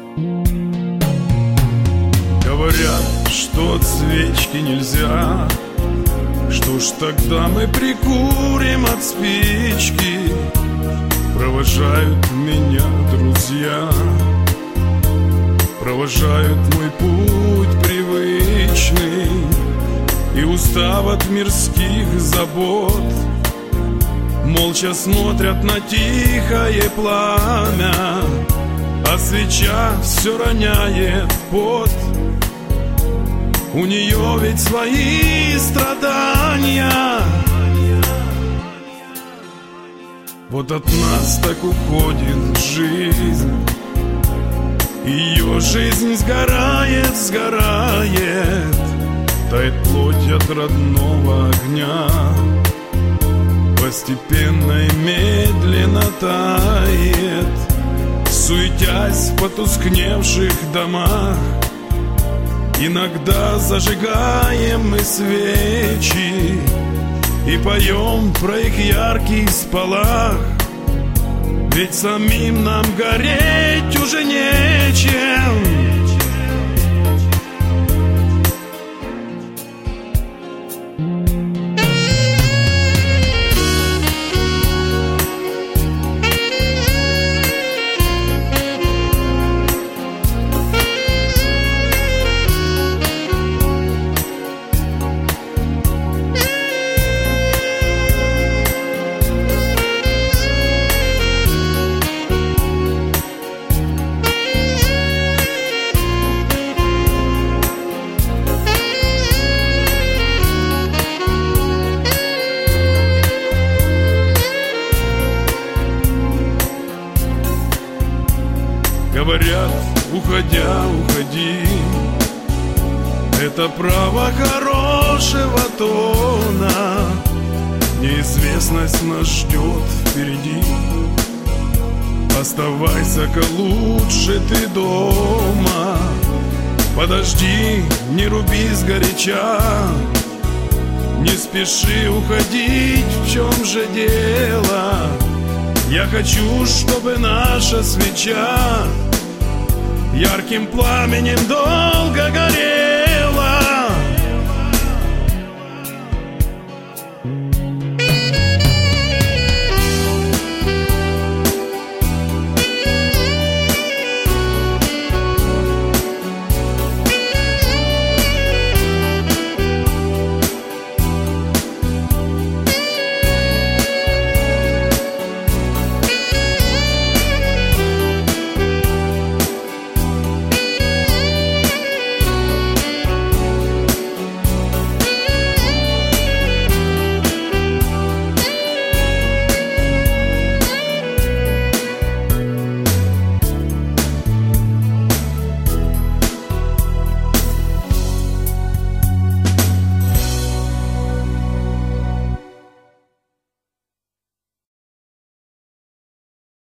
Говорят, что от свечки нельзя. Что ж тогда мы прикурим от спички? Провожают меня друзья, провожают мой путь привычный, и устав от мирских забот, молча смотрят на тихое пламя, а свеча все роняет пот. У нее ведь свои страдания. Вот от нас так уходит жизнь. Ее жизнь сгорает, сгорает, тает плоть от родного огня. Постепенно и медленно тает, суетясь в потускневших домах. Иногда зажигаем мы свечи и поем про их яркий сполох. Ведь самим нам гореть уже нечем. Говорят, уходя, уходи. Это право хорошего тона. Неизвестность нас ждет впереди. Оставайся-ка лучше ты дома. Подожди, не руби сгоряча. Не спеши уходить, в чем же дело? Я хочу, чтобы наша свеча ярким пламенем долго горела.